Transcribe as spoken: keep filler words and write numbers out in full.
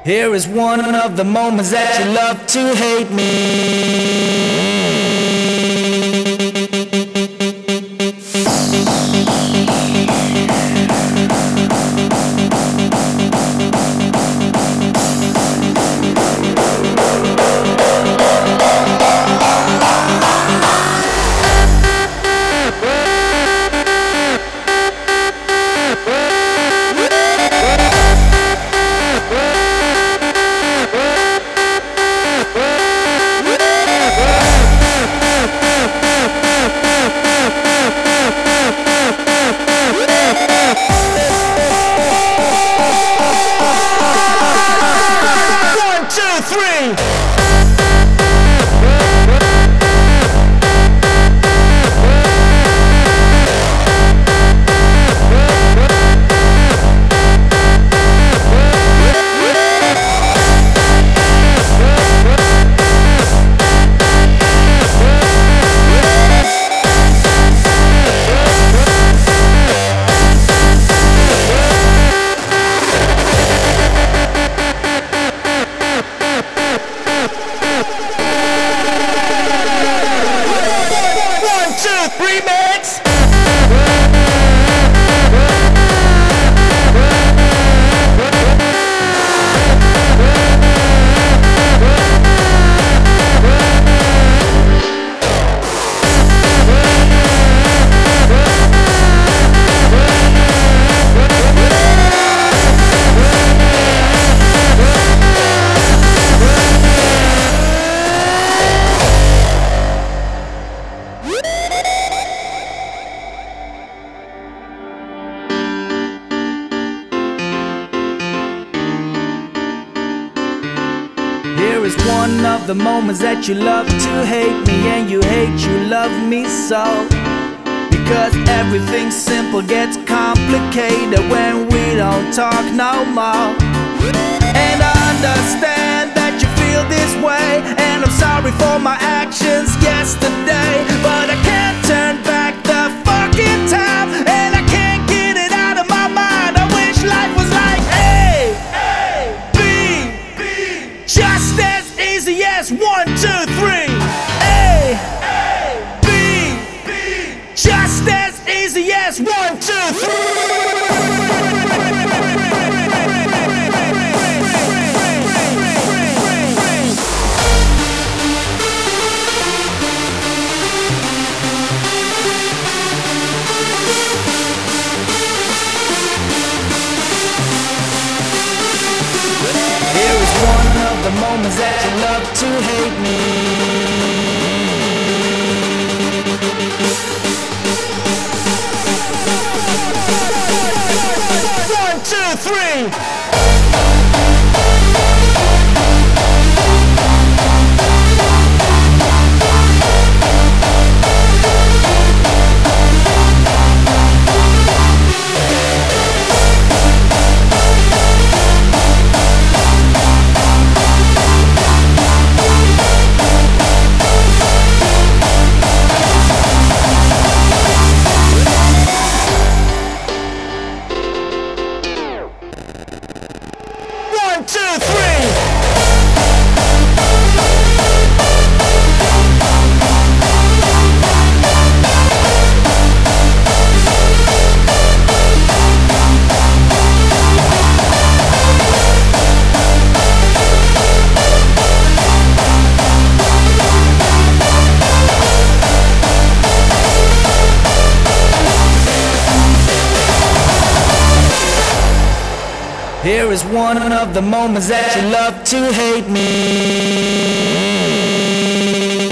Here is one of the moments that you love to hate me. Remix! Here is one of the moments that you love to hate me, and you hate you love me so. Because everything simple gets complicated when we don't talk no more. And I understand that you feel this way, and I'm sorry for my actions yesterday, but I can't turn back the fucking time, and I can't get it out of my mind. I wish life was like A, B, just as easy as one, two, three. A, B, just as easy as one, two, three. Here is one of the moments that you love to hate me. One, two, three. One, two, three. Here is one of the moments that you love to hate me.